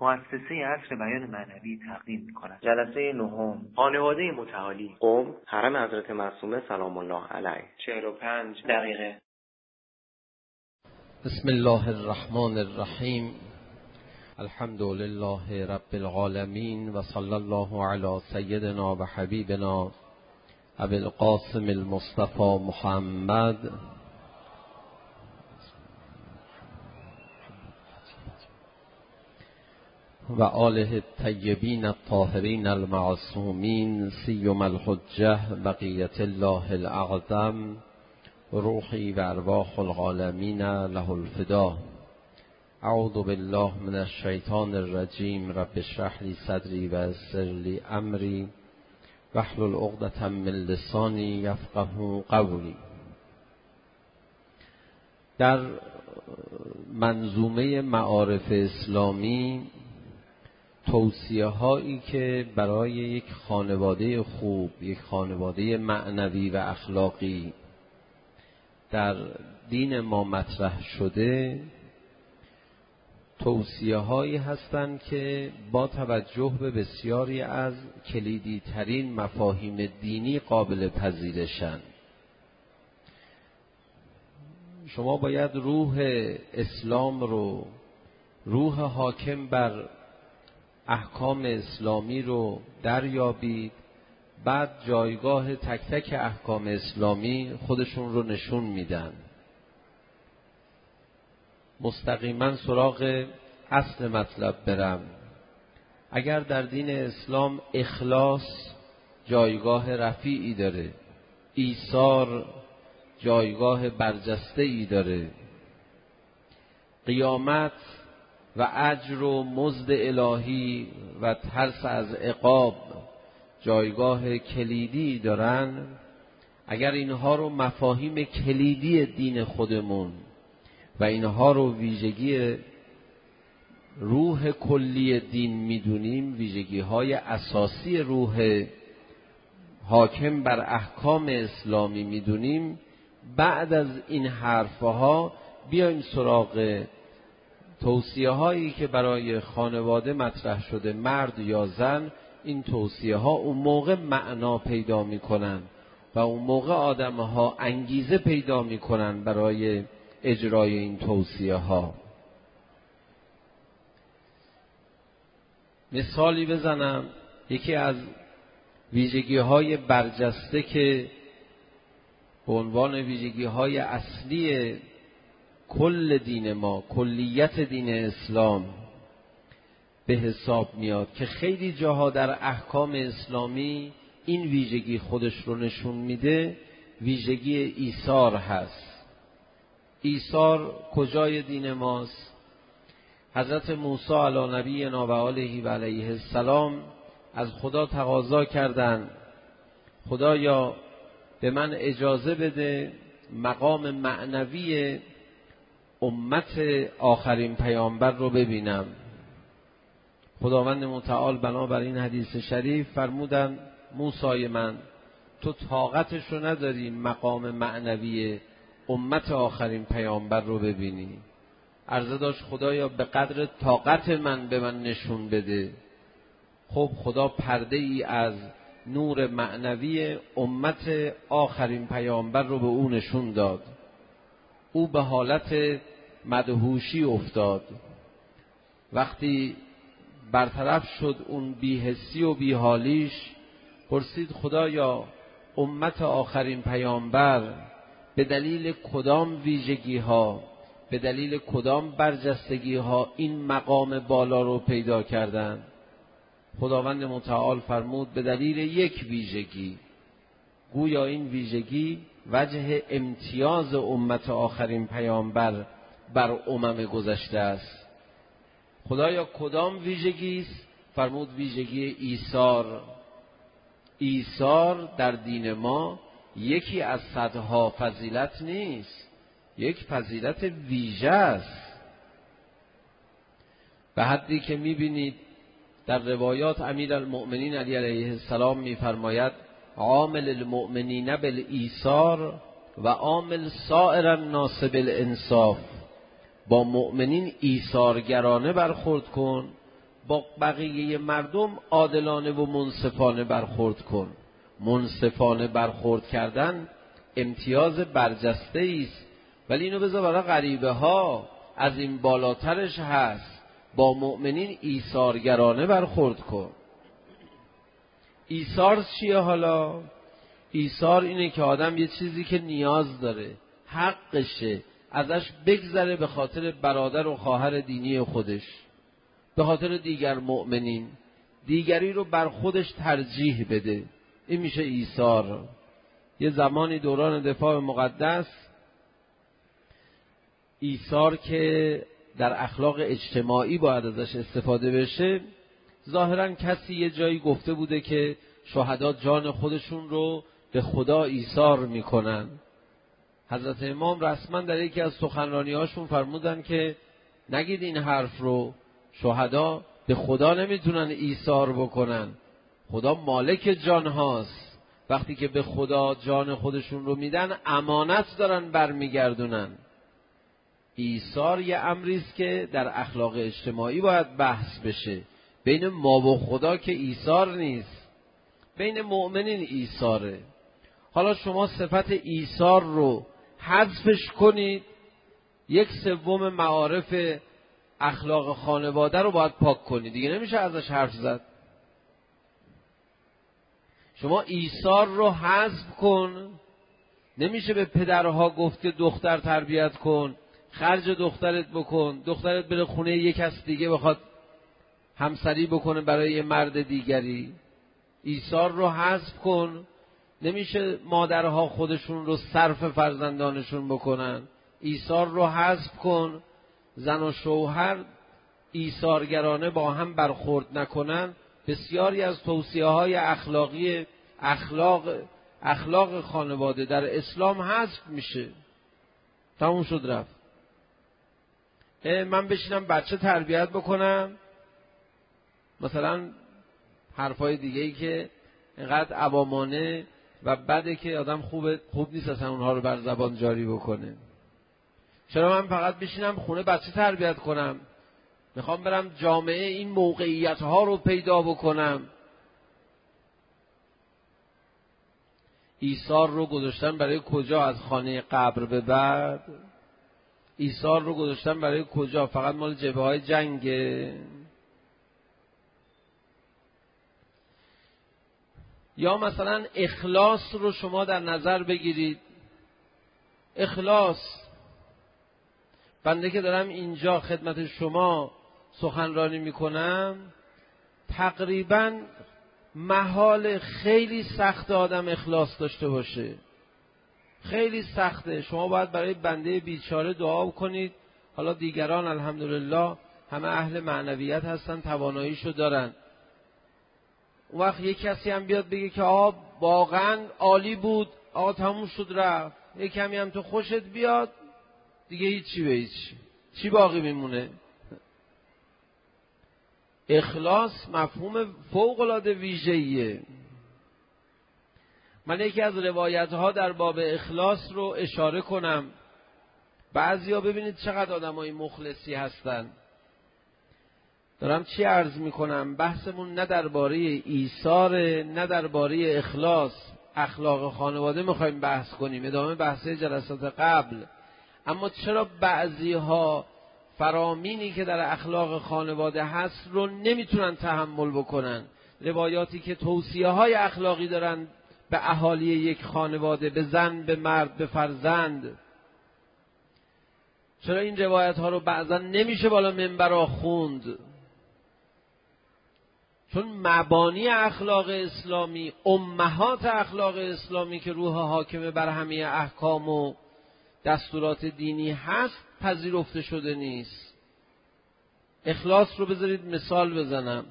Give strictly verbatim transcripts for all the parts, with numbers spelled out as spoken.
مؤسسه عصر بیان معنوی تقدیم می‌کند. جلسه نهم، خانواده متعالی، قم، حرم حضرت معصومه سلام الله علیه، چهل و پنج دقیقه. بسم الله الرحمن الرحیم. الحمد لله رب العالمین و صلی الله علی سیدنا و حبیبنا ابی القاسم المصطفى محمد و آله الطیبین الطاهرین المعصومین سیما الحجة بقیة الله الاعظم روحی و ارواح العالمین له الفدا. اعوذ بالله من الشیطان الرجیم. رب اشرح لی صدری و یسر لی امری واحلل عقدة من لسانی یفقهوا قولی. در منظومه معارف اسلامی توصیه هایی که برای یک خانواده خوب، یک خانواده معنوی و اخلاقی در دین ما مطرح شده، توصیه هایی هستند که با توجه به بسیاری از کلیدی ترین مفاهیم دینی قابل پذیرشند. شما باید روح اسلام رو، روح حاکم بر احکام اسلامی رو دریابید، بعد جایگاه تک تک احکام اسلامی خودشون رو نشون میدن. مستقیما سراغ اصل مطلب برم. اگر در دین اسلام اخلاص جایگاه رفیعی داره، ایثار جایگاه برجسته ای داره، قیامت و اجر و مزد الهی و ترس از عقاب جایگاه کلیدی دارن، اگر اینها رو مفاهیم کلیدی دین خودمون و اینها رو ویژگی روح کلی دین میدونیم، ویژگی های اساسی روح حاکم بر احکام اسلامی میدونیم، بعد از این حرفها بیایم سراغ توصیه هایی که برای خانواده مطرح شده، مرد یا زن. این توصیه ها اون موقع معنا پیدا میکنن و اون موقع آدم ها انگیزه پیدا میکنن برای اجرای این توصیه ها. مثالی بزنم. یکی از ویژگی های برجسته که به عنوان ویژگی های اصلی کل دین ما، کلیت دین اسلام به حساب میاد که خیلی جاها در احکام اسلامی این ویژگی خودش رو نشون میده، ویژگی ایثار هست. ایثار کجای دین ماست؟ حضرت موسی علی نبینا و آله و علیه السلام از خدا تقاضا کردند خدایا به من اجازه بده مقام معنوی امت آخرین پیامبر رو ببینم. خداوند متعال بنابر این حدیث شریف فرمودن موسی من، تو طاقتش رو نداری مقام معنوی امت آخرین پیامبر رو ببینی. عرضه داشت خدایا به قدر طاقت من به من نشون بده. خب خدا پرده ای از نور معنوی امت آخرین پیامبر رو به او نشون داد. او به حالت مدهوشی افتاد. وقتی برطرف شد اون بی‌حسی و بی‌حالیش، پرسید خدایا امت آخرین پیامبر به دلیل کدام ویژگی ها، به دلیل کدام برجستگی ها این مقام بالا رو پیدا کردند؟ خداوند متعال فرمود به دلیل یک ویژگی. گویا این ویژگی وجه امتیاز امت آخرین پیامبر بر امم گذشته است. خدایا کدام ویژگی است؟ فرمود ویژگی ایثار. ایثار در دین ما یکی از صدها فضیلت نیست، یک فضیلت ویژه است. به حدی که میبینید در روایات امیرالمؤمنین علی علیه السلام میفرماید عامل المؤمنین بالایثار و عامل سائر الناس بالانصاف. با مؤمنین ایثارگرانه برخورد کن با بقیه مردم عادلانه و منصفانه برخورد کن. منصفانه برخورد کردن امتیاز برجسته است، ولی اینو بذار برای غریبه ها، از این بالاترش هست. با مؤمنین ایثارگرانه برخورد کن. ایثار چیه حالا؟ ایثار اینه که آدم یه چیزی که نیاز داره، حقشه، ازش بگذره به خاطر برادر و خواهر دینی خودش، به خاطر دیگر مؤمنین، دیگری رو بر خودش ترجیح بده. این میشه ایثار. یه زمانی دوران دفاع مقدس، ایثار که در اخلاق اجتماعی باید ازش استفاده بشه، ظاهراً کسی یه جایی گفته بوده که شهدا جان خودشون رو به خدا ایثار میکنن. حضرت امام رسما در یکی از سخنرانی‌هاشون فرمودن که نگید این حرف رو، شهدا به خدا نمیتونن ایثار بکنن، خدا مالک جان هاست. وقتی که به خدا جان خودشون رو میدن، امانت دارن برمیگردونن. ایثار یه امری است که در اخلاق اجتماعی باید بحث بشه. بین ما و خدا که ایثار نیست، بین مؤمنین ایثاره. حالا شما صفت ایثار رو حذفش کنید، یک سوم معارف اخلاق خانواده رو باید پاک کنید، دیگه نمیشه ازش حرف زد. شما ایثار رو حذف کن، نمیشه به پدرها گفت که دختر تربیت کن، خرج دخترت بکن، دخترت بره خونه یک کس دیگه بخواد همسری بکنه برای یه مرد دیگری. ایثار رو حذف کن، نمیشه مادرها خودشون رو صرف فرزندانشون بکنن. ایثار رو حذف کن، زن و شوهر ایثارگرانه با هم برخورد نکنن. بسیاری از توصیه‌های اخلاقی اخلاق اخلاق خانواده در اسلام حذف میشه. تموم شد رفت. من بشینم بچه تربیت بکنم، مثلا حرفای دیگه ای که اینقدر عوامانه و بده که آدم خوب خوب نیست اصلا اونها رو بر زبان جاری بکنه. چرا من فقط بشینم خونه بچه تربیت کنم؟ میخوام برم جامعه این موقعیت ها رو پیدا بکنم. ایثار رو گذاشتن برای کجا؟ از خانه قبر به بعد. ایثار رو گذاشتن برای کجا؟ فقط مال جبهه های جنگه؟ یا مثلا اخلاص رو شما در نظر بگیرید. اخلاص، بنده که دارم اینجا خدمت شما سخنرانی میکنم، تقریبا محال خیلی سخت آدم اخلاص داشته باشه، خیلی سخته. شما باید برای بنده بیچاره دعا کنید. حالا دیگران الحمدلله همه اهل معنویت هستن، تواناییشو دارن. اون وقت یک کسی هم بیاد بگه که آقا واقعا عالی بود، آقا تموم شد رفت، یک کمی هم تو خوشت بیاد، دیگه هیچی به هیچی، چی باقی میمونه؟ اخلاص مفهوم فوق‌العاده ویژه‌ایه. من یکی از روایت‌ها در باب اخلاص رو اشاره کنم. بعضیا ببینید چقدر آدمای مخلصی هستن. دارم چی عرض میکنم؟ بحثمون نه درباره ایثار، نه درباره اخلاص، اخلاق خانواده میخوایم بحث کنیم، ادامه بحثه جلسات قبل. اما چرا بعضی‌ها فرامینی که در اخلاق خانواده هست رو نمیتونن تحمل بکنن؟ روایاتی که توصیه‌های اخلاقی دارن به اهالی یک خانواده، به زن، به مرد، به فرزند، چرا این روایت ها رو بعضا نمیشه بالا منبر خوند؟ چون مبانی اخلاق اسلامی، امهات اخلاق اسلامی که روح حاکمه بر همه احکام و دستورات دینی هست، پذیرفته شده نیست. اخلاص رو بذارید مثال بزنم.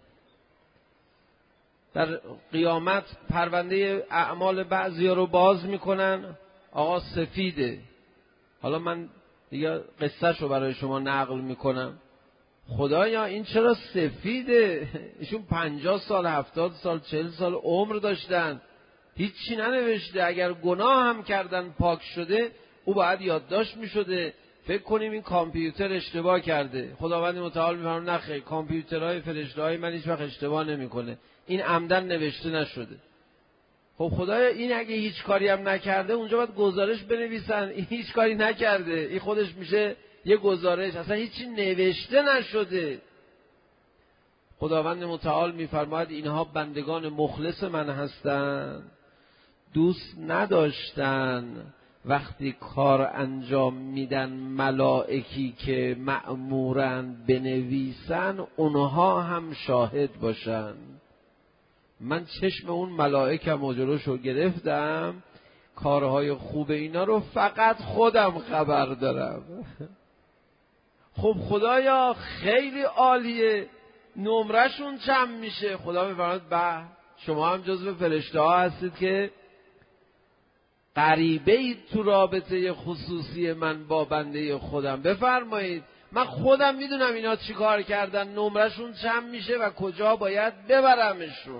در قیامت پرونده اعمال بعضیا رو باز میکنن، آقا سفیده. حالا من دیگه قصهش رو برای شما نقل میکنم. خدایا این چرا سفیده؟ ایشون پنجاه سال، هفتاد سال، چهل سال عمر داشتن، هیچی ننوشته. اگر گناه هم کردن پاک شده، او باید یادداشت میشده، فکر کنیم این کامپیوتر اشتباه کرده. خداوند متعال می‌فرماید نه خیر، کامپیوترهای فرشته‌های من هیچ وقت اشتباه نمی‌کنه، این عمدن نوشته نشده. خب خدایا این اگه هیچ کاری هم نکرده اونجا باید گزارش بنویسن، این هیچ کاری نکرده، این خودش میشه یه گزارش، اصلا هیچی نوشته نشده. خداوند متعال می‌فرماید اینها بندگان مخلص من هستند، دوست نداشتن وقتی کار انجام میدن ملائکی که مأمورن بنویسن اونها هم شاهد باشن. من چشم اون ملائکم و جلوشو گرفتم، کارهای خوب اینا رو فقط خودم خبر دارم. خب خدایا خیلی عالیه، نمرشون چند میشه؟ خدا میفرماید به شما هم جزو فرشته ها هستید که غریبه اید تو رابطه خصوصی من با بنده خودم. بفرمایید من خودم میدونم اینا چی کار کردن، نمرشون چند میشه و کجا باید ببرمشون.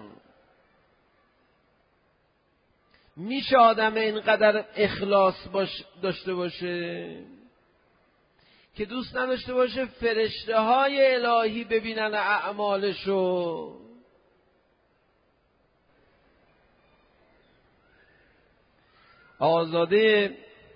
میشه آدم اینقدر اخلاص باش داشته باشه که دوست نداشته باشه فرشته های الهی ببینن اعمالشو؟ آقازاده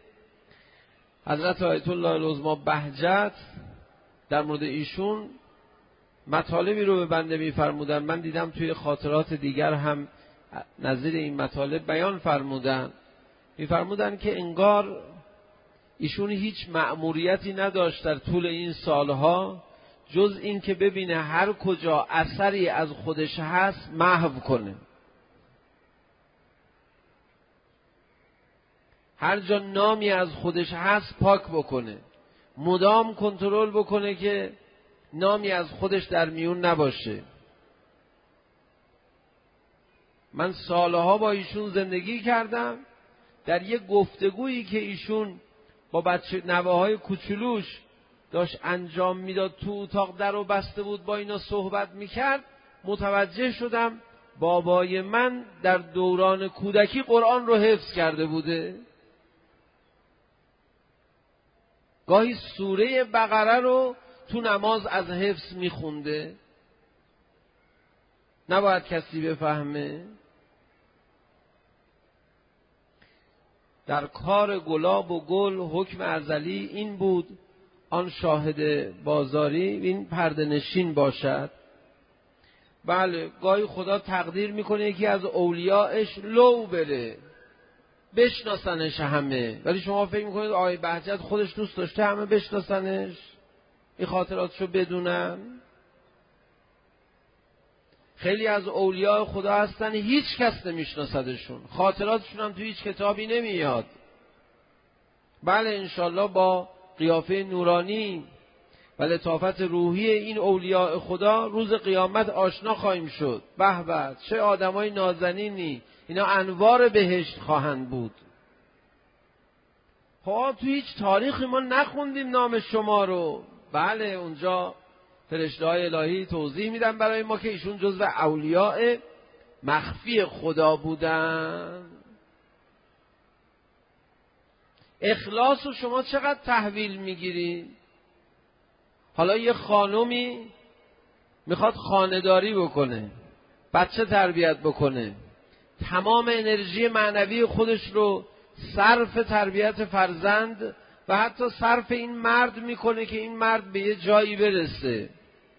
حضرت آیت الله العظمی بهجت در مورد ایشون مطالبی رو به بنده می‌فرمودن. من دیدم توی خاطرات دیگر هم نظیر این مطالب بیان فرمودن. می‌فرمودن که انگار ایشون هیچ مأموریتی نداشت در طول این سالها جز این که ببینه هر کجا اثری از خودش هست محو کنه، هر جا نامی از خودش هست پاک بکنه، مدام کنترل بکنه که نامی از خودش در میون نباشه. من سالها با ایشون زندگی کردم. در یک گفتگویی که ایشون با بچه نوه‌های کوچولوش داشت انجام میداد، تو اتاق در و بسته بود با اینا صحبت میکرد، متوجه شدم بابای من در دوران کودکی قرآن رو حفظ کرده بوده. گاهی سوره بقره رو تو نماز از حفظ میخونده، نباید کسی بفهمه. در کار گلاب و گل حکم ازلی این بود آن شاهد بازاری این پرده نشین باشد. بله گاهی خدا تقدیر میکنه یکی از اولیاءش لو بره، بشناسنش همه، ولی شما فکر میکنید آقای بهجت خودش دوست داشته همه بشناسنش، این خاطراتشو بدونن؟ خیلی از اولیاء خدا هستن هیچ کس نمیشناسدشون، خاطراتشون هم تو هیچ کتابی نمیاد. بله انشالله با قیافه نورانی و لطافت روحی این اولیاء خدا روز قیامت آشنا خواهیم شد. به به چه آدمای نازنینی، اینا انوار بهشت خواهند بود. خب تو هیچ تاریخی ما نخوندیم نام شما رو. بله اونجا فرشته‌های الهی توضیح میدن برای ما که ایشون جزو اولیاء مخفی خدا بودن. اخلاص رو شما چقدر تحویل میگیری؟ حالا یه خانومی میخواد خانه‌داری بکنه، بچه تربیت بکنه، تمام انرژی معنوی خودش رو صرف تربیت فرزند و حتی صرف این مرد میکنه که این مرد به یه جایی برسه.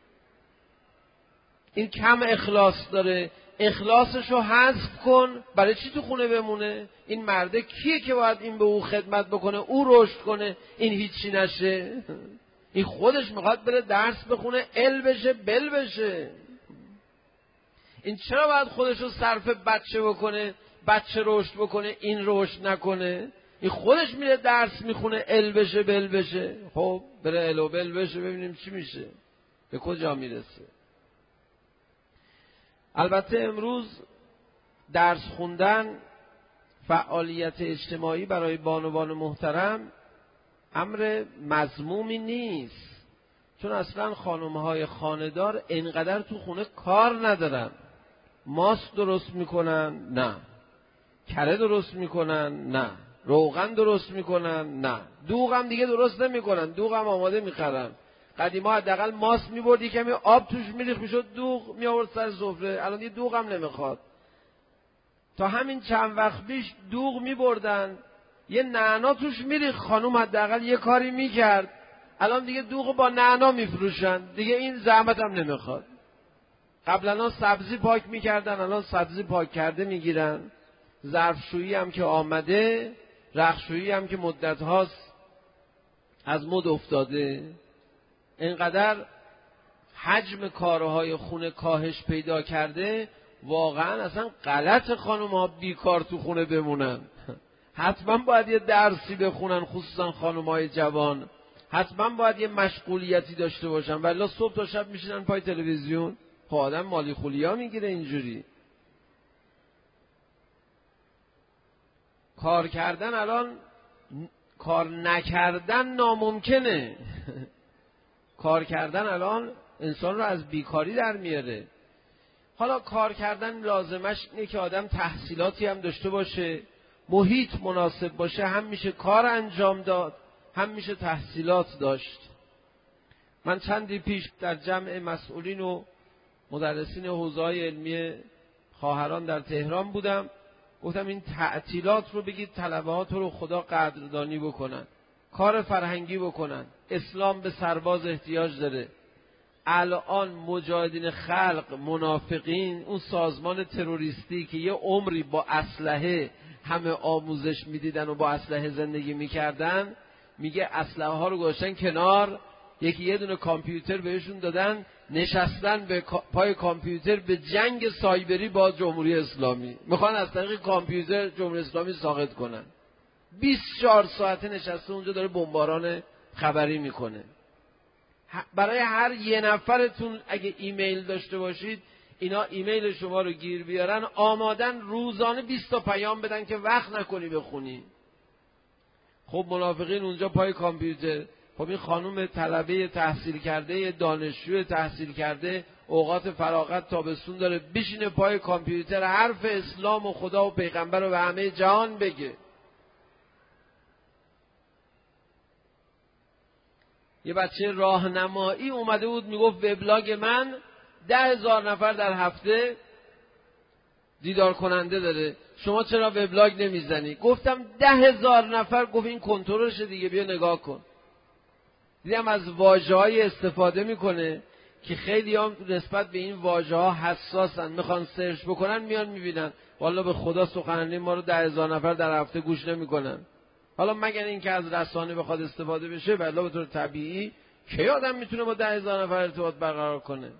این کم اخلاص داره، اخلاصشو حذف کن. برای چی تو خونه بمونه؟ این مرده کیه که باید این به او خدمت بکنه، او رشد کنه، این هیچی نشه؟ این خودش میخواد بره درس بخونه، ال بشه بل بشه. این چرا باید خودشو صرف بچه بکنه، بچه رشد بکنه، این رشد نکنه؟ این خودش میره درس میخونه، ال بشه بل بشه. خب بره ال و بل بشه ببینیم چی میشه، به کجا میرسه. البته امروز درس خوندن، فعالیت اجتماعی برای بانوان محترم امر مذمومی نیست، چون اصلا خانم‌های خانه‌دار اینقدر تو خونه کار ندارن. ماست درست میکنن؟ نه. کره درست میکنن؟ نه. روغن درست میکنن؟ نه. دوغ هم دیگه درست نمیکنن، دوغ هم آماده میخرن. قدیما حداقل ماست میبردی کمی آب توش میریخ میشد دوغ، میآورد سر سفره. الان دیگه دوغ هم نمیخواد. تا همین چند وقت پیش دوغ میبردن یه نعنا توش میریخ، خانوم حداقل یه کاری میکرد. الان دیگه دوغ با نعنا میفروشن، دیگه این زحمت هم نمیخواد. قبلا سبزی پاک میکردن، الان سبزی پاک کرده میگیرن. ظرفشویی هم که آمده، رختشویی هم که مدت هاست از مد افتاده. اینقدر حجم کارهای خونه کاهش پیدا کرده، واقعا اصلا غلط خانم ها بیکار تو خونه بمونن. حتما باید یه درسی بخونن، خصوصا خانم های جوان. حتما باید یه مشغولیتی داشته باشن، ولی صبح تا شب میشینن پای تلویزیون. خب آدم مالی خولیا میگیره اینجوری. کار کردن الان، کار نکردن ناممکنه. کار کردن الان انسان رو از بیکاری در میاره. حالا کار کردن لازمش اینه که آدم تحصیلاتی هم داشته باشه، محیط مناسب باشه، هم میشه کار انجام داد، هم میشه تحصیلات داشت. من چندی پیش در جمع مسئولین و مدرسین حوزه‌های علمی خواهران در تهران بودم. گفتم این تعطیلات رو بگید طلبه‌هات رو خدا قدردانی بکنن، کار فرهنگی بکنن. اسلام به سرباز احتیاج داره. الان مجاهدین خلق، منافقین، اون سازمان تروریستی که یه عمری با اسلحه همه آموزش میدیدن و با اسلحه زندگی میکردن، میگه اسلحه ها رو گذاشتن کنار، یکی یه دونه کامپیوتر بهشون دادن، نشستن به پای کامپیوتر به جنگ سایبری با جمهوری اسلامی. میخوان از طریق کامپیوتر جمهوری اسلامی ساقط کنن. بیست و چهار ساعته نشسته اونجا داره بمباران خبری میکنه. برای هر یه نفرتون اگه ایمیل داشته باشید، اینا ایمیل شما رو گیر بیارن، آمادن روزانه بیست تا پیام بدن که وقت نکنی بخونی. خب منافقین اونجا پای کامپیوتر. خب این خانم طلبه تحصیل کرده، دانشجو تحصیل کرده، اوقات فراغت تابستون داره، بشینه پای کامپیوتر حرف اسلام و خدا و پیغمبر رو به همه جهان بگه. یه بچه راهنمایی اومده بود میگفت وبلاگ من ده هزار نفر در هفته دیدار کننده داره، شما چرا وبلاگ نمیزنی؟ گفتم ده هزار نفر. گفت این کنترلشه دیگه، بیا نگاه کن. دیدم از واژه‌های استفاده میکنه که خیلی هم نسبت به این واژه‌ها حساسن، میخوان سرچ بکنن میان میبینن. والا به خدا سخنرانی ما رو ده هزار نفر در هفته گوش نمیکنن. حالا مگر این که از رسانه بخواد استفاده بشه، ولی به طور طبیعی کی آدم میتونه با ده هزار نفر ارتباط برقرار کنه؟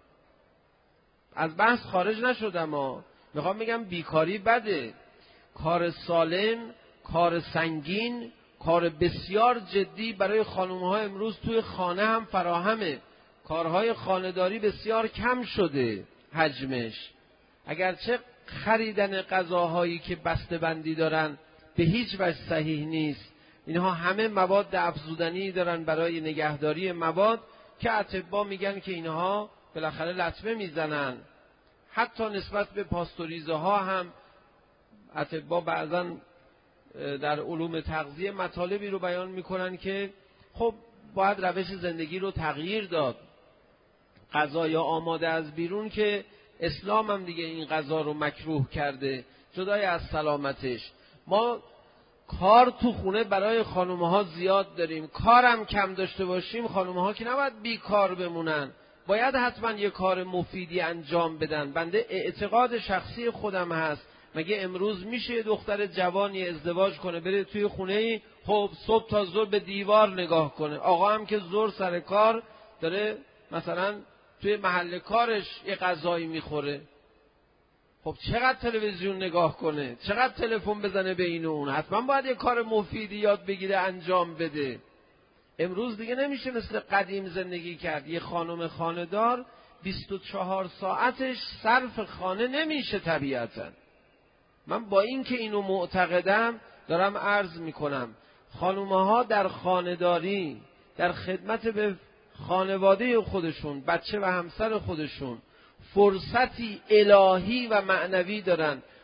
از بحث خارج نشدم ها. میخوام بگم بیکاری بده. کار سالم، کار سنگین، کار بسیار جدی برای خانوم‌ها امروز توی خانه هم فراهمه. کارهای خانه‌داری بسیار کم شده حجمش. اگرچه خریدن غذاهایی که بسته‌بندی دارن به هیچ وجه صحیح نیست. اینها همه مواد افزودنی دارن برای نگهداری مواد که اطباء میگن که اینها بالاخره لطمه میزنن. حتی نسبت به پاستوریزه ها هم اطباء بعضا در علوم تغذیه مطالبی رو بیان میکنن که خب باید روش زندگی رو تغییر داد. غذای آماده از بیرون که اسلام هم دیگه این غذا رو مکروه کرده، جدای از سلامتش. ما کار تو خونه برای خانوم‌ها زیاد داریم، کارم کم داشته باشیم، خانوم‌ها که نباید بیکار بمونن، باید حتما یه کار مفیدی انجام بدن. بنده اعتقاد شخصی خودم هست، مگه امروز میشه یه دختر جوانی ازدواج کنه بره توی خونه‌ای خب صبح تا ظهر به دیوار نگاه کنه؟ آقا هم که ظهر سر کار داره مثلا توی محل کارش یه غذایی میخوره، خب چقدر تلویزیون نگاه کنه، چقدر تلفن بزنه به این و اون؟ حتما باید یه کار مفیدی یاد بگیره انجام بده. امروز دیگه نمیشه مثل قدیم زندگی کرد. یه خانم خانه‌دار بیست و چهار ساعتش صرف خانه نمیشه طبیعتا. من با این که اینو معتقدم دارم عرض میکنم خانوم‌ها در خانه‌داری، در خدمت به خانواده خودشون، بچه و همسر خودشون، فرصتی الهی و معنوی دارن.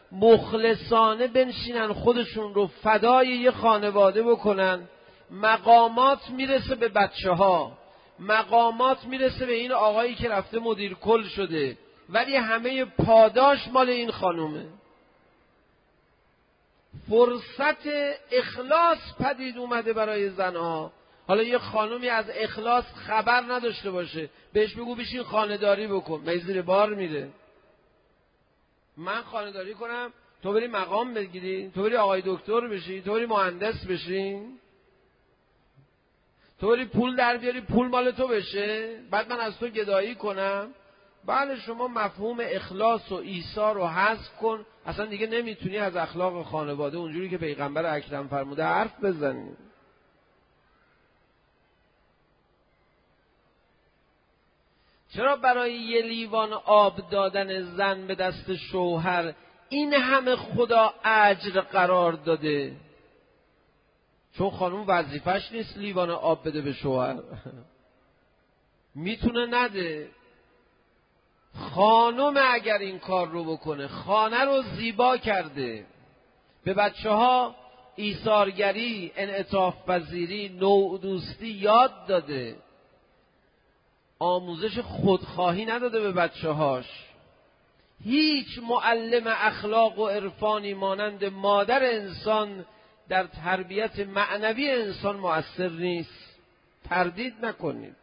مخلصانه بنشینن خودشون رو فدای یه خانواده بکنن، مقامات میرسه به بچه ها، مقامات میرسه به این آقایی که رفته مدیر کل شده، ولی همه پاداش مال این خانومه. فرصت اخلاص پدید اومده برای زنها. حالا یه خانومی از اخلاص خبر نداشته باشه، بهش بگو بشین خانه‌داری بکن، من زیر بار میره. من خانه‌داری کنم تو بری مقام بگیری، تو بری آقای دکتر بشی، تو بری مهندس بشی، تو بری پول در بیاری پول مال تو بشه، بعد من از تو گدایی کنم. بله شما مفهوم اخلاص و ایثار رو حذف کن، اصلا دیگه نمیتونی از اخلاق خانواده اونجوری که پیغمبر اکرم فرموده حرف بزنی. چرا برای یه لیوان آب دادن زن به دست شوهر این همه خدا اجر قرار داده؟ چون خانوم وظیفش نیست لیوان آب بده به شوهر. میتونه نده. خانم اگر این کار رو بکنه، خانه رو زیبا کرده، به بچه ها ایثارگری، انعطاف پذیری، نوع دوستی یاد داده، آموزش خودخواهی نداده به بچه هاش. هیچ معلم اخلاق و عرفانی مانند مادر انسان در تربیت معنوی انسان مؤثر نیست. تردید نکنید.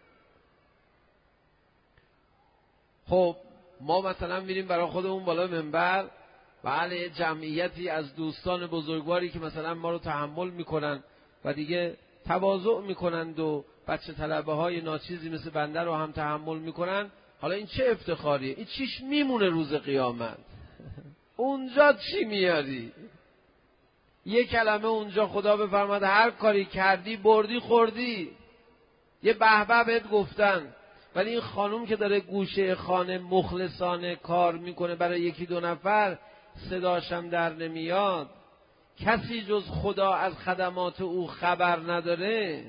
خب ما مثلا میریم برای خودمون بالا منبر، بله جمعیتی از دوستان بزرگواری که مثلا ما رو تحمل میکنن و دیگه تواضع میکنند و بچه طلبه های ناچیزی مثل بنده رو هم تحمل میکنن. حالا این چه افتخاریه؟ این چیش میمونه روز قیامت؟ اونجا چی میاری؟ یه کلمه اونجا خدا بفرماد هر کاری کردی بردی خوردی، یه به به بهت گفتن. ولی این خانوم که داره گوشه خانه مخلصانه کار میکنه برای یکی دو نفر، صداشم در نمیاد، کسی جز خدا از خدمات او خبر نداره،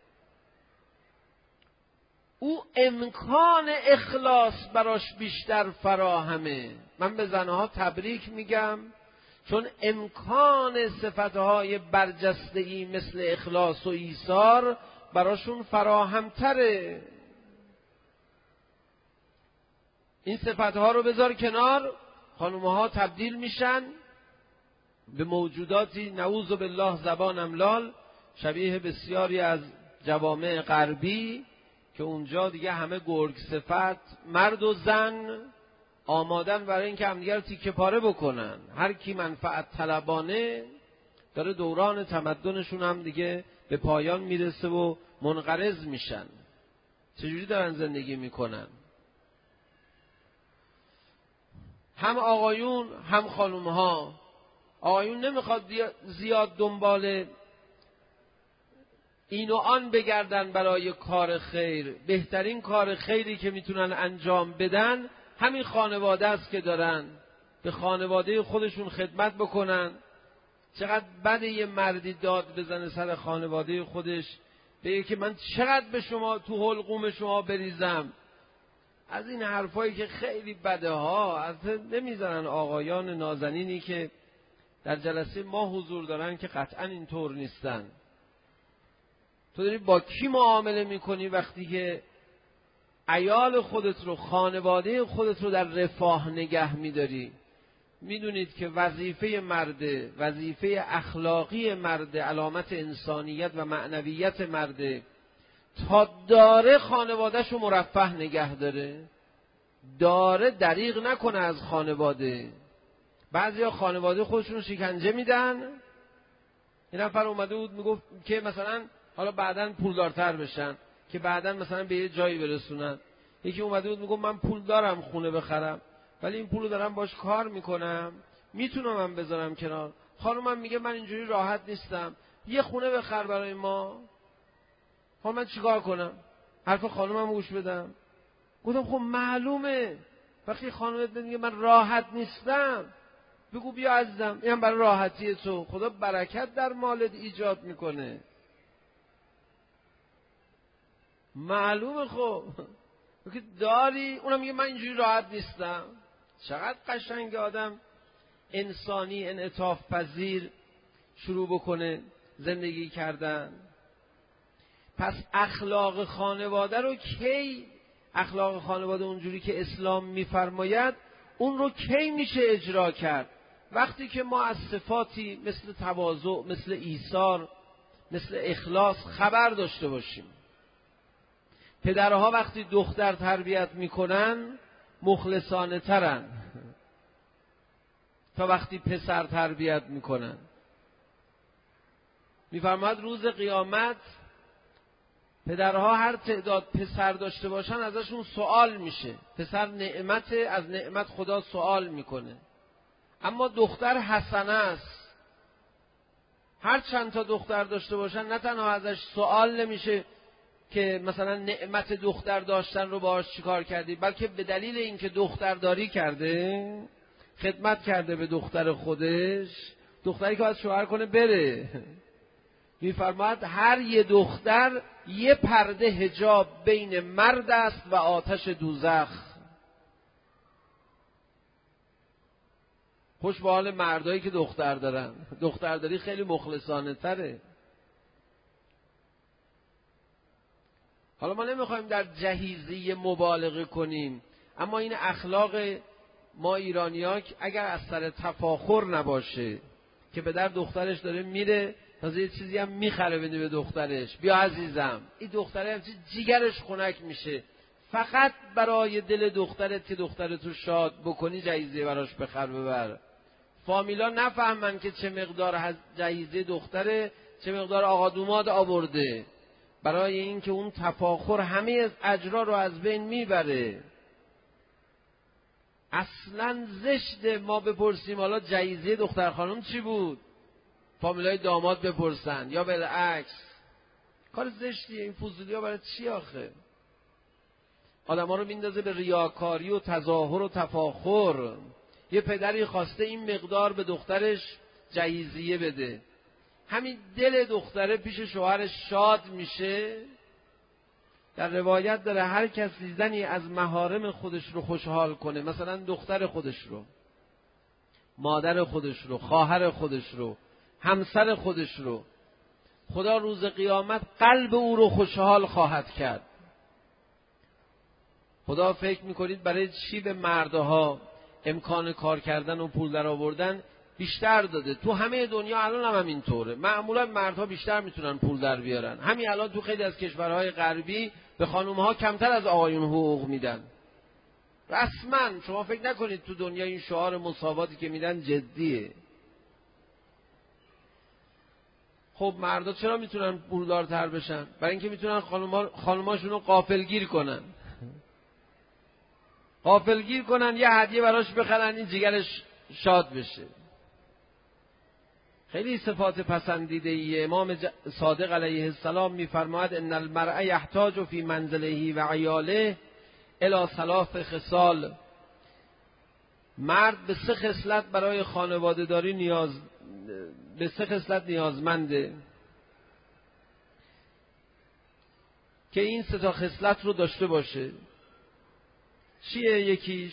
او امکان اخلاص براش بیشتر فراهمه. من به زنها تبریک میگم، چون امکان صفتهای برجستگی مثل اخلاص و ایثار براشون فراهمتره. این صفتها رو بذار کنار، خانومها تبدیل میشن به موجوداتی نعوذ بالله زبان املال، شبیه بسیاری از جوامع غربی که اونجا دیگه همه گرگ صفت، مرد و زن آمادن برای اینکه همدیگه رو تیکه پاره بکنن. هر کی منفعت طلبانه داره دوران تمدنشون هم دیگه به پایان میرسه و منقرض میشن. چجوری دارن زندگی میکنن؟ هم آقایون هم خانومها. آقایون نمیخواد زیاد دنبال این و آن بگردن برای کار خیر. بهترین کار خیری که میتونن انجام بدن همین خانواده است که دارن، به خانواده خودشون خدمت بکنن. چقدر بده یه مردی داد بزنه سر خانواده خودش، بگه که من چقدر به شما تو حلقوم شما بریزم. از این حرفایی که خیلی بده ها، از نمیزنن آقایان نازنینی که در جلسه ما حضور دارن که قطعا اینطور نیستن. تو داری با کی معامله میکنی وقتی که عیال خودت رو، خانواده خودت رو در رفاه نگه میداری؟ میدونید که وظیفه مرده، وظیفه اخلاقی مرده، علامت انسانیت و معنویت مرده تا داره خانواده‌شو رو مرفه نگه داره، داره دریغ نکنه از خانواده. بعضیا خانواده خودشون رو شکنجه میدن. این نفر اومده بود میگفت که مثلا حالا بعداً پولدارتر بشن، که بعداً مثلا به یه جایی برسونن. یکی اومده بود میگفت من پول دارم خونه بخرم، ولی این پولو دارم باش کار میکنم، میتونم من بذارم کنار. خانومم میگه من اینجوری راحت نیستم، یه خونه بخر برای ما. خب من چیکار کنم؟ حرف خانومم گوش بدم؟ گفتم خب معلومه وقتی خانومت میگه من راحت نیستم، بگو بیا عزیزم اینم برای راحتی تو، خدا برکت در مالت ایجاد میکنه. معلومه خب که داری. اونم میگه من اینجوری راحت نیستم. چقدر قشنگ آدم انسانی، انعطاف پذیر شروع بکنه زندگی کردن. پس اخلاق خانواده رو کی، اخلاق خانواده اونجوری که اسلام میفرماید اون رو کی میشه اجرا کرد؟ وقتی که ما از صفاتی مثل تواضع، مثل ایثار، مثل اخلاص خبر داشته باشیم. پدرها وقتی دختر تربیت میکنن مخلصانه ترن تا وقتی پسر تربیت میکنن. میفرماید روز قیامت پدرها هر تعداد پسر داشته باشن ازشون سوال میشه. پسر نعمت، از نعمت خدا سوال میکنه. اما دختر حسنه است. هر چند تا دختر داشته باشن نه تنها ازش سوال نمیشه که مثلا نعمت دختر داشتن رو باهاش چیکار کردی، بلکه به دلیل اینکه دخترداری کرده، خدمت کرده به دختر خودش، دختری که باید شوهر کنه بره. میفرماید هر یه دختر یه پرده حجاب بین مرد است و آتش دوزخ. خوش به حال مردایی که دختر دارن. دخترداری خیلی مخلصانه تره. حالا ما نمیخوایم در جهیزی مبالغه کنیم، اما این اخلاق ما ایرانی‌ها اگر از سر تفاخر نباشه که پدر دخترش داره میره تازه یه چیزی هم میخره بده به دخترش، بیا عزیزم، این دختره هم جیگرش خنک میشه، فقط برای دل دخترت که دخترتو شاد بکنی جهیزیه براش بخر ببر. فامیلا نفهمن که چه مقدار جهیزیه دختره، چه مقدار آقا دوماد آورده، برای این که اون تفاخر همه از اجرا رو از بین میبره. اصلا زشته ما بپرسیم حالا جهیزیه دختر خانم چی بود، فامیلای داماد بپرسن یا بالعکس. کار زشتیه. این فضولی ها برای چی آخه؟ آدم ها رو میندازه به ریاکاری و تظاهر و تفاخر. یه پدری خواسته این مقدار به دخترش جهیزیه بده، همین دل دختره پیش شوهرش شاد میشه. در روایت داره هر کسی زنی از محارم خودش رو خوشحال کنه، مثلا دختر خودش رو، مادر خودش رو، خواهر خودش رو، همسر خودش رو، خدا روز قیامت قلب او رو خوشحال خواهد کرد. خدا فکر میکنید برای چی به مردها امکان کار کردن و پول در آوردن بیشتر داده؟ تو همه دنیا الان هم همینطوره. معمولا مردها بیشتر میتونن پول در بیارن. همین الان تو خیلی از کشورهای غربی به خانومها کمتر از آقایون حقوق میدن. رسما شما فکر نکنید تو دنیا این شعار مساواتی که میدن جدیه. خب مردا چرا میتونن پولدارتر بشن؟ برای اینکه میتونن خانوما خانوماشون رو غافلگیر کنن. غافلگیر کنن، یه هدیه براش بخرن، این جیگرش شاد بشه. خیلی صفات پسندیده ای. امام صادق علیه السلام میفرماید ان المرء یحتاج فی منزله و عیاله الی ثلاث خصال. مرد به سه خصلت برای خانواده داری نیاز به سه خصلت نیازمنده که این سه تا خصلت رو داشته باشه. چیه یکیش؟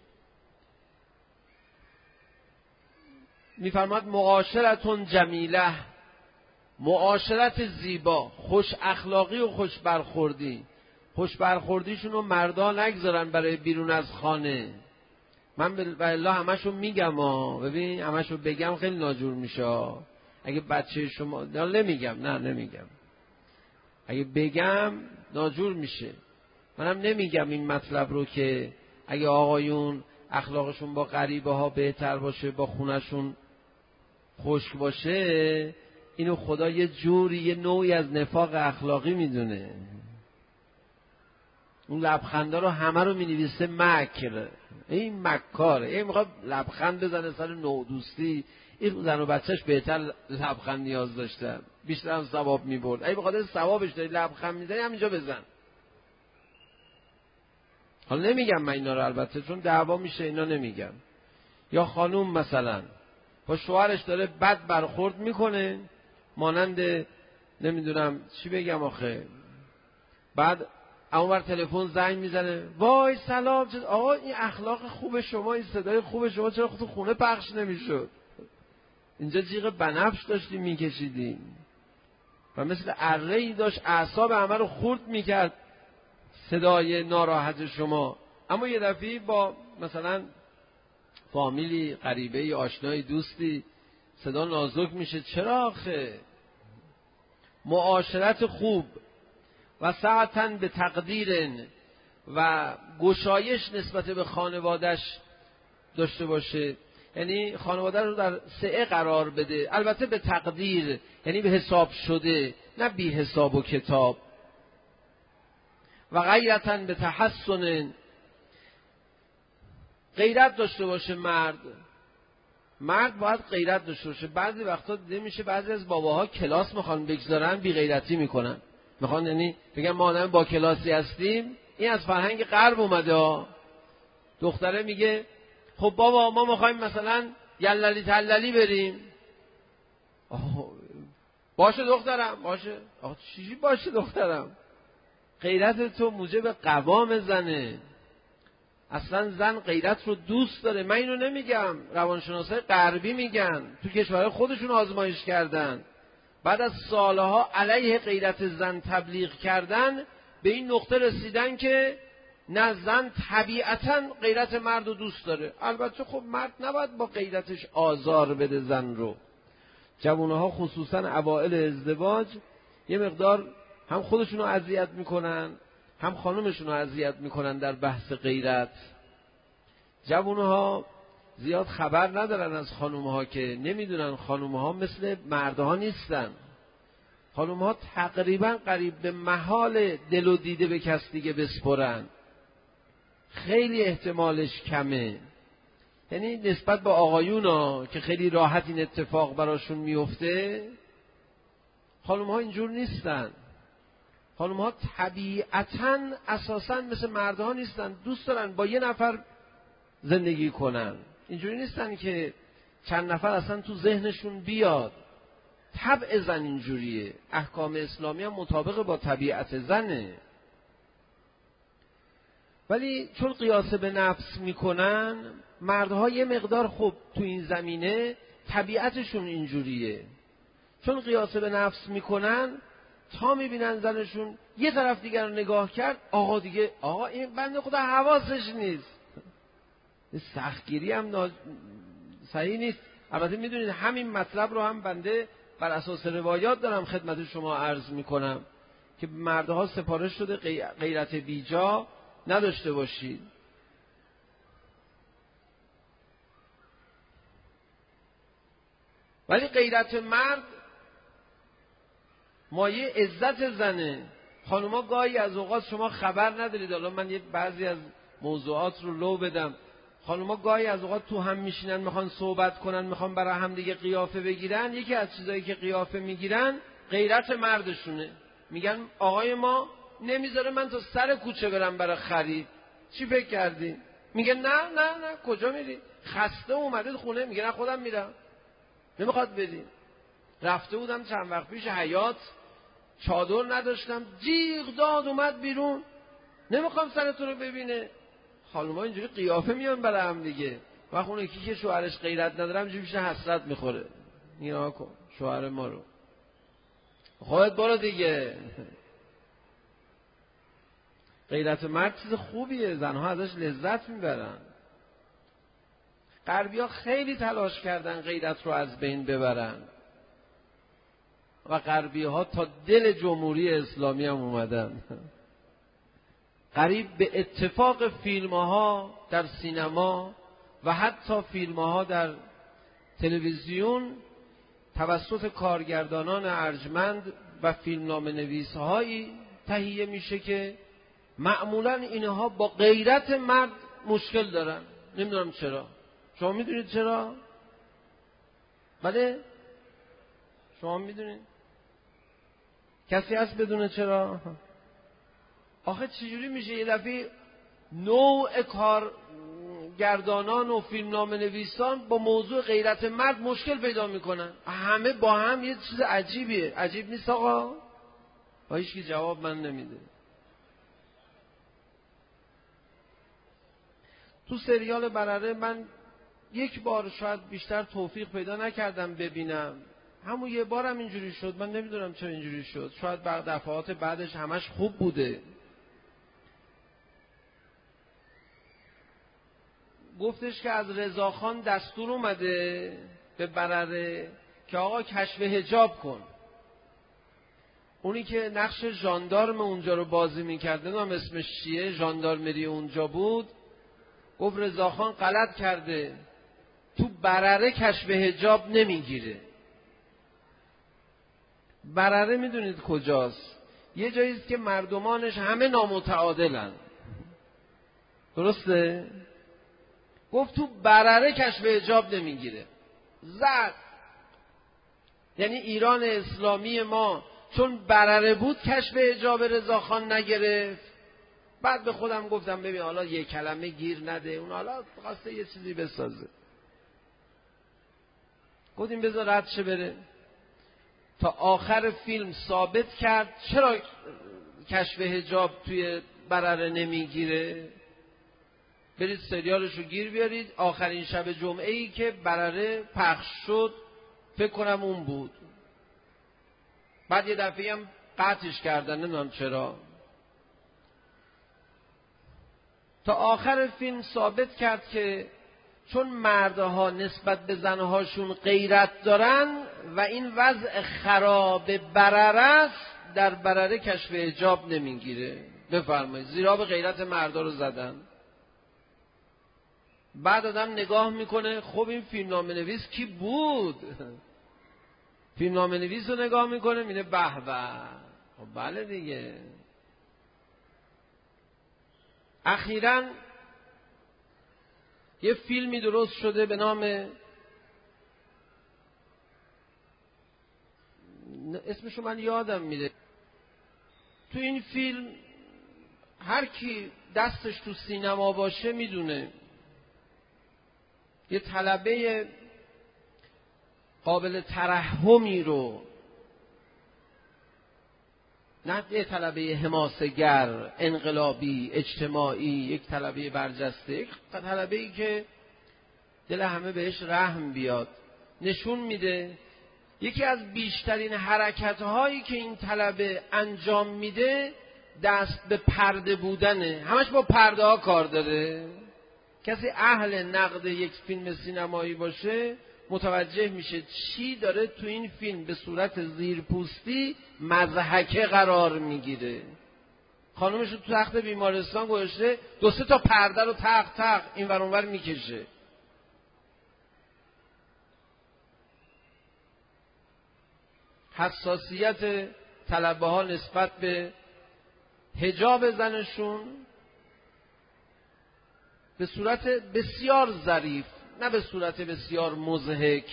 میفرماد معاشرتون جمیله، معاشرت زیبا، خوش اخلاقی و خوش برخوردی. خوش برخوردیشون رو مردا نگذارن برای بیرون از خانه. من والله همشو میگم ها، ببین همشو بگم خیلی ناجور میشه. اگه بچه شما نه نمیگم نه نمیگم اگه بگم ناجور میشه. منم نمیگم این مطلب رو که اگه آقایون اخلاقشون با غریبه ها بهتر باشه، با خونشون خشک باشه، اینو خدا یه جوری یه نوعی از نفاق اخلاقی میدونه. اون لبخنده رو همه رو مینویسه مکر، این مکاره، این میخواد لبخند بزنه سر نودوستی. این زن و بچهش بهتر لبخند نیاز داشتن، بیشتر هم ثواب میبرد. اگه بخاطر ثوابش داری لبخند میزنی همینجا بزن. حالا نمیگم من اینا رو البته چون دعوا میشه، اینا نمیگم. یا خانوم مثلا با شوهرش داره بد برخورد میکنه، مانند نمیدونم چی بگم آخه، بعد اونور تلفن زنگ میزنه، وای سلام، آقا این اخلاق خوب شما، این صدای خوب شما چرا تو خونه پخش نمیشد؟ اینجا جیغ بنفش داشتیم میکشیدیم و مثل اره‌ای داشت اعصاب همه رو خورد میکرد صدای ناراحت شما. اما یه دفعه با مثلا فامیلی، غریبه، آشنایی، دوستی صدا نازک میشه. چرا آخه؟ معاشرت خوب و سعتن به تقدیر و گشایش نسبت به خانوادش داشته باشه، یعنی خانواده رو در سعه قرار بده، البته به تقدیر، یعنی به حساب شده، نه بی حساب و کتاب. و غیرتن به تحسن، غیرت داشته باشه مرد. مرد باید غیرت داشته باشه. بعضی وقتا دیده میشه بعضی از باباها کلاس میخوان بگذارن، بی غیرتی میکنن، میخوان یعنی بگن ما آدم با کلاسی هستیم. این از فرهنگ غرب اومده ها. دختره میگه خب بابا ما میخوایم مثلا یللی تللی بریم. باشه دخترم، باشه. آخه چیزی باشه دخترم؟ غیرت تو موجب قوام زنه. اصلا زن غیرت رو دوست داره. من اینو نمیگم، روانشناسای غربی میگن، تو کشورهای خودشون آزمایش کردن، بعد از سالها علیه غیرت زن تبلیغ کردن به این نقطه رسیدن که نه، زن طبیعتاً غیرت مرد رو دوست داره. البته خب مرد نباید با غیرتش آزار بده زن رو. جوانها خصوصاً اوائل ازدواج یه مقدار هم خودشون رو اذیت میکنن هم خانومشون رو اذیت میکنن در بحث غیرت. جوانها زیاد خبر ندارن از خانومها که نمیدونن خانومها مثل مردها نیستن. خانومها تقریباً قریب به محال دل و دیده به کس دیگه بسپرن. خیلی احتمالش کمه. یعنی نسبت به آقایونا که خیلی راحت این اتفاق براشون میفته، خانومها اینجور نیستن. خانومها طبیعتاً اساساً مثل مردها نیستن. دوست دارن با یه نفر زندگی کنن. اینجوری نیستن که چند نفر اصلا تو ذهنشون بیاد. طبع زن اینجوریه. احکام اسلامی هم مطابق با طبیعت زنه. ولی چون قیاس به نفس میکنن، مردها یه مقدار خب تو این زمینه طبیعتشون اینجوریه. چون قیاس به نفس میکنن، تا میبینن زنشون یه طرف دیگر رو نگاه کرد، آقا دیگه آقا این بنده خدا حواسش نیست. سختگیری هم ناز... صحیح نیست. البته میدونید همین مطلب رو هم بنده بر اساس روایات دارم خدمت شما عرض میکنم که مردها سفارش شده غیرت بیجا نداشته باشید. ولی غیرت مرد مایه عزت زنه. خانوما گاهی از اوقات شما خبر ندارید، حالا من یه بعضی از موضوعات رو لو بدم. خانوما گاهی از اوقات تو هم میشینن، میخوان صحبت کنن، میخوان برای هم دیگه قیافه بگیرن. یکی از چیزایی که قیافه میگیرن غیرت مردشونه. میگن آقای ما نمیذاره من تا سر کوچه برم برای خرید. چی فکر کردی؟ میگه نه نه نه کجا میری؟ خسته اومده خونه. میگه نه خودم میرم. نمیخواد بری. رفته بودم چند وقت پیش حیاط، چادر نداشتم، جیغ داد اومد بیرون، نمیخوام سر تو رو ببینه. خانوما اینجوری قیافه میان برای هم دیگه. وقت اون یکی که شوهرش غیرت نداره اینجوری میشه حسرت میخوره. نگاه کن شوهر ما رو، خودت برو دیگه. غیرت مرد چیز خوبیه، زنها ازش لذت میبرن. غربی‌ها خیلی تلاش کردن غیرت رو از بین ببرن و غربی‌ها تا دل جمهوری اسلامی هم اومدن. قریب به اتفاق فیلم‌ها در سینما و حتی فیلم‌ها در تلویزیون توسط کارگردانان ارجمند و فیلمنامه‌نویس‌هایی تهیه میشه که معمولاً اینها با غیرت مرد مشکل دارن. نمیدونم چرا. شما میدونید چرا؟ بله؟ شما میدونید؟ کسی هست بدونه چرا؟ آخه چجوری میشه یه دفعه نوع کارگردانان و فیلمنامه نویسان با موضوع غیرت مرد مشکل پیدا میکنن؟ همه با هم یه چیز عجیبیه. عجیب نیست آقا؟ و هیچ کی جواب من نمیده. تو سریال برره من یک بار شاید بیشتر توفیق پیدا نکردم ببینم، همون یه بارم اینجوری شد. من نمیدونم چرا اینجوری شد، شاید بعد دفعات بعدش همش خوب بوده. گفتش که از رضاخان دستور اومده به برره که آقا کشف حجاب کن. اونی که نقش ژاندارم اونجا رو بازی میکرده، نام اسمش چیه، ژاندارمری اونجا بود، گفت رضاخان غلط کرده، تو برره کشف حجاب نمیگیره. برره میدونید کجاست؟ یه جاییست که مردمانش همه نامتعادلن، درسته؟ گفت تو برره کشف حجاب نمیگیره. زد. یعنی ایران اسلامی ما چون برره بود کشف حجاب رضاخان نگرفت. بعد به خودم گفتم ببین حالا یه کلمه گیر نده، اون حالا خواسته یه چیزی بسازه. گفتیم بذار رد شه بره. تا آخر فیلم ثابت کرد چرا کشف حجاب توی برره نمیگیره. برید سریالش رو گیر بیارید. آخرین شب جمعه ای که برره پخش شد فکر کنم اون بود. بعد یه دفعه هم قطعش کردن، نمیدونم چرا. تا آخر فیلم ثابت کرد که چون مردها نسبت به زنهاشون غیرت دارن و این وضع خراب برره است، در برره کشف حجاب نمیگیره. بفرمایید، زیرا به غیرت مردا رو زدن. بعد آدم نگاه میکنه خب این فیلمنامه نویس کی بود؟ فیلمنامه نویس رو نگاه میکنه میگه به به، خب بله دیگه. اخیراً یه فیلمی درست شده به نام، اسمشو من یادم میره. تو این فیلم هر کی دستش تو سینما باشه میدونه یه طلبه قابل ترحمی رو، نه یه طلبه حماسه‌گر، انقلابی، اجتماعی، یک طلبه برجسته، یک طلبه‌ای که دل همه بهش رحم بیاد، نشون میده یکی از بیشترین حرکت‌هایی که این طلبه انجام میده دست به پرده بودنه. همش با پرده ها کار داره. کسی اهل نقد یک فیلم سینمایی باشه متوجه میشه چی داره تو این فیلم به صورت زیرپوستی مضحکه قرار میگیره. خانومش رو تو تخت بیمارستان گذاشته، دو سه تا پرده رو تق تق این ور اون ور میکشه. حساسیت طلبه ها نسبت به حجاب زنشون به صورت بسیار ظریف، نه به صورت بسیار مضحک،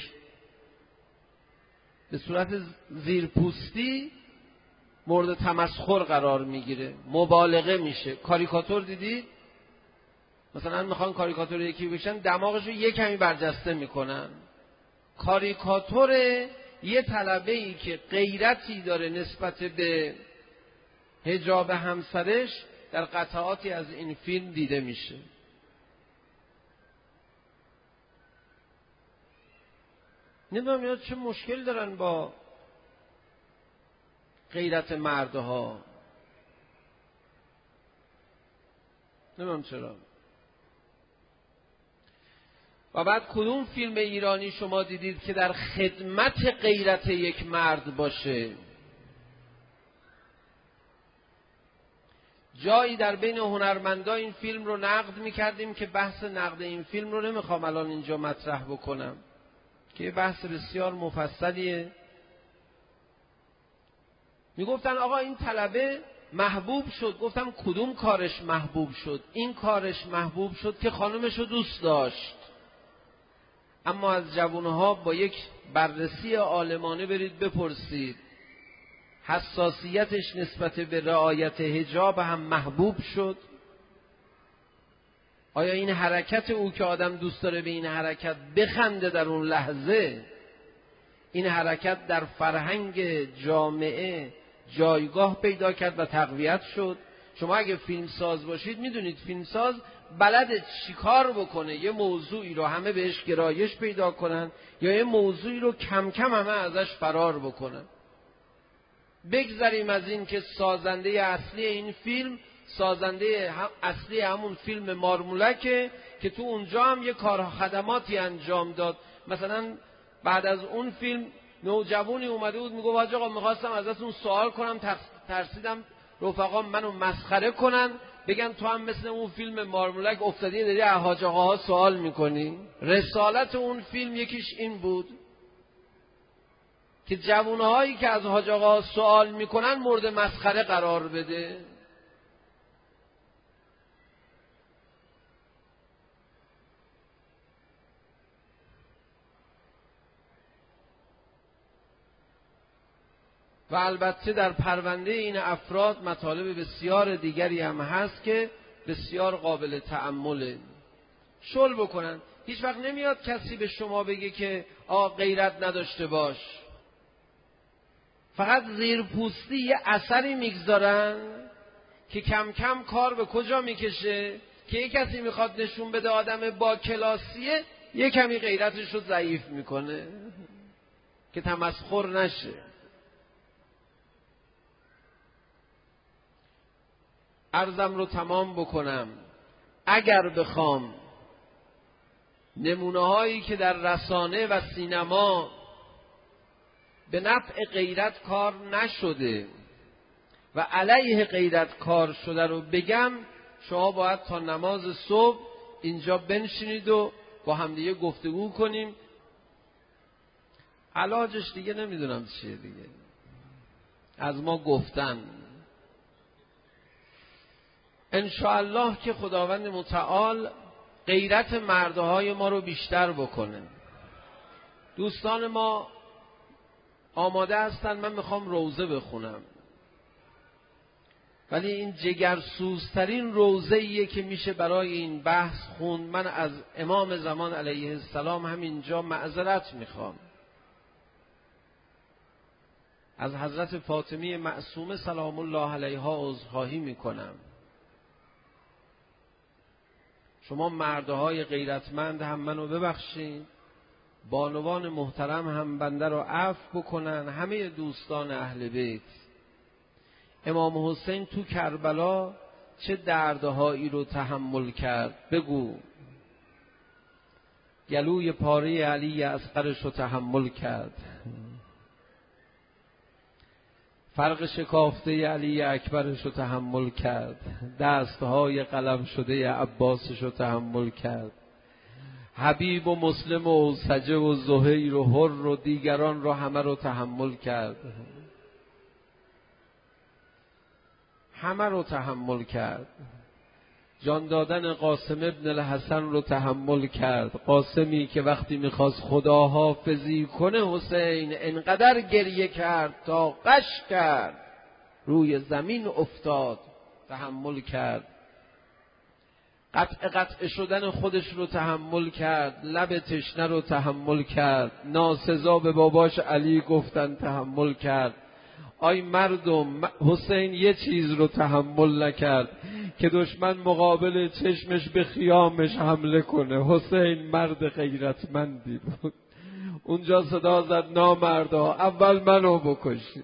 به صورت زیرپوستی مورد تمسخر قرار میگیره، مبالغه میشه. کاریکاتور دیدید؟ مثلا میخوان کاریکاتور یکی بشن دماغش رو یک کمی برجسته میکنن. کاریکاتور یه طلبه‌ای که غیرتی داره نسبت به حجاب همسرش در قطعاتی از این فیلم دیده میشه. نمیدونم یا چه مشکل دارن با غیرت مردها، نمیدونم چرا. و بعد کدوم فیلم ایرانی شما دیدید که در خدمت غیرت یک مرد باشه؟ جایی در بین هنرمندا این فیلم رو نقد میکردیم که بحث نقد این فیلم رو نمیخوام الان اینجا مطرح بکنم که یه بحث بسیار مفصلیه. میگفتن آقا این طلبه محبوب شد. گفتم کدوم کارش محبوب شد؟ این کارش محبوب شد که خانمش رو دوست داشت. اما از جوانها با یک بررسی عالمانه برید بپرسید حساسیتش نسبت به رعایت حجاب هم محبوب شد؟ آیا این حرکت او که آدم دوست داره به این حرکت بخنده در اون لحظه، این حرکت در فرهنگ جامعه جایگاه پیدا کرد و تقویت شد؟ شما اگه فیلم ساز باشید میدونید فیلم ساز بلد چیکار بکنه، یه موضوعی رو همه بهش گرایش پیدا کنن یا یه موضوعی رو کم کم همه ازش فرار بکنن. بگذاریم از این که سازنده اصلی این فیلم سازنده اصلی همون فیلم مارمولکه که تو اونجا هم یه کار خدماتی انجام داد. مثلا بعد از اون فیلم نوجوانی اومده بود میگه حاج آقا میخواستم ازتون سوال کنم، ترسیدم رفقا منو مسخره کنن بگن تو هم مثل اون فیلم مارمولک افتادی داری از حاج آقاها سوال میکنی. رسالت اون فیلم یکیش این بود که جوانهایی که از حاج آقاها سوال میکنن مورد مسخره قرار بده. و البته در پرونده این افراد مطالب بسیار دیگری هم هست که بسیار قابل تأمله. شل بکنن. هیچ وقت نمیاد کسی به شما بگه که آ غیرت نداشته باش. فقط زیر پوستی یه اثری میگذارن که کم کم کار به کجا میکشه که یه کسی میخواد نشون بده آدم با کلاسیه، یه کمی غیرتش رو ضعیف میکنه که تمسخر نشه. عرضم رو تمام بکنم. اگر بخوام نمونه هایی که در رسانه و سینما به نفع غیرت کار نشده و علیه غیرت کار شده رو بگم، شما باید تا نماز صبح اینجا بنشینید و با همدیگه گفتگو کنیم. علاجش دیگه نمیدونم چیه دیگه، از ما گفتن. انشاءالله که خداوند متعال غیرت مردهای ما رو بیشتر بکنه. دوستان ما آماده هستن، من میخوام روزه بخونم، ولی این جگرسوزترین روزه‌ایه که میشه برای این بحث خوند. من از امام زمان علیه السلام همینجا معذرت میخوام، از حضرت فاطمه معصومه سلام الله علیها عذرخواهی میکنم. شما مردهای غیرتمند هم منو ببخشید، بانوان محترم هم بنده رو عفو بکنن، همه دوستان اهل بیت. امام حسین تو کربلا چه دردهایی رو تحمل کرد بگو. گلوی پاره علی اصغرش رو تحمل کرد، فرق شکافته علی اکبرش رو تحمل کرد، دستهای قلم شده عباسش رو تحمل کرد، حبیب و مسلم و سجه و زهیر و حر و دیگران رو همه رو تحمل کرد، همه رو تحمل کرد. جان دادن قاسم ابن الحسن رو تحمل کرد، قاسمی که وقتی میخواست خداحافظی کنه حسین انقدر گریه کرد تا غش کرد، روی زمین افتاد، تحمل کرد. قطع قطع شدن خودش رو تحمل کرد، لب تشنه رو تحمل کرد، ناسزا به باباش علی گفتن تحمل کرد. آی مردم، حسین یه چیز رو تحمل نکرد که دشمن مقابل چشمش به خیامش حمله کنه. حسین مرد غیرتمندی بود، اونجا صدا زد نامردا اول منو بکشید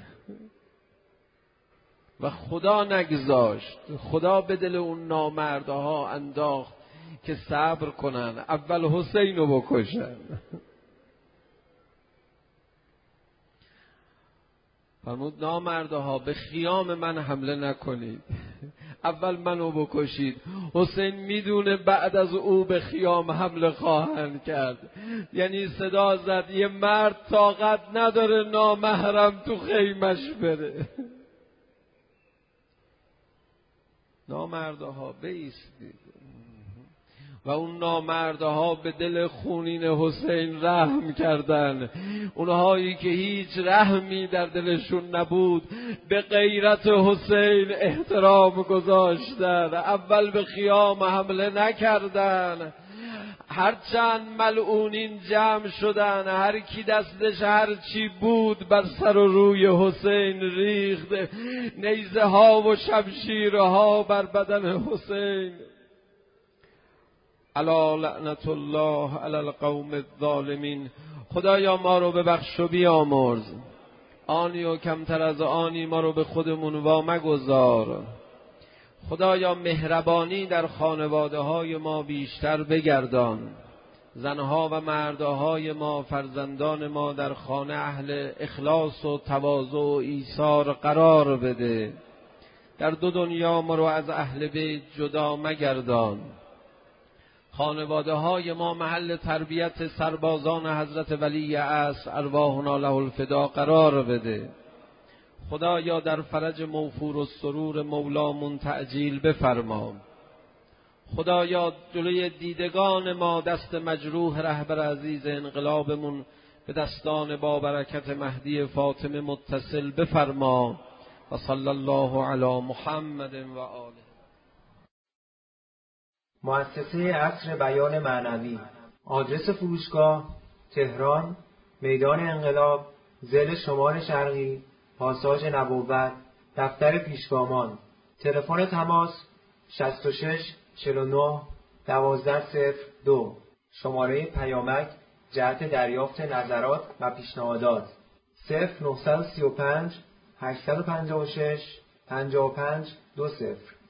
و خدا نگذاشت، خدا به دل اون نامردها انداخت که صبر کنن، اول حسین رو بکشن. فرمود نامردها به خیام من حمله نکنید، اول منو بکشید. حسین میدونه بعد از او به خیام حمله خواهند کرد، یعنی صدا زد یه مرد طاقت نداره نامحرم تو خیمش بره. نامردها بایستید. و اون نامردها به دل خونین حسین رحم کردن، اونهایی که هیچ رحمی در دلشون نبود به غیرت حسین احترام گذاشتن، اول به خیام حمله نکردن، هرچند ملعونین جمع شدن، هر کی دستش هر چی بود بر سر و روی حسین ریخت، نیزه ها و شمشیرها بر بدن حسین. الا لعنت الله علی القوم الظالمین. خدایا ما رو ببخش و بیامرز، آنی و کمتر از آنی ما رو به خودمون وا مگذار. خدایا مهربانی در خانواده های ما بیشتر بگردان، زنها و مردهای ما، فرزندان ما در خانه اهل اخلاص و تواضع و ایثار قرار بده. در دو دنیا ما رو از اهل بیت جدا مگردان. خانواده های ما محل تربیت سربازان حضرت ولی عصر ارواحنا له الفدا قرار بده. خدایا در فرج موفور و سرور مولامون تعجیل بفرما. خدایا جلوی دیدگان ما دست مجروح رهبر عزیز انقلابمون به دستان با برکت مهدی فاطمه متصل بفرما. و صلی الله علی محمد و آله. مؤسسه عصر بیان معنوی. آدرس فروشگاه: تهران، میدان انقلاب، ضلع شمال شرقی، پاساژ نبوت، دفتر پیشگامان. تلفن تماس: شصت و شش چهل و نه دوازده صفر دو. شماره پیامک جهت دریافت نظرات و پیشنهادات: صفر نه سه پنج هشت پنج شش پنج پنج دو صفر.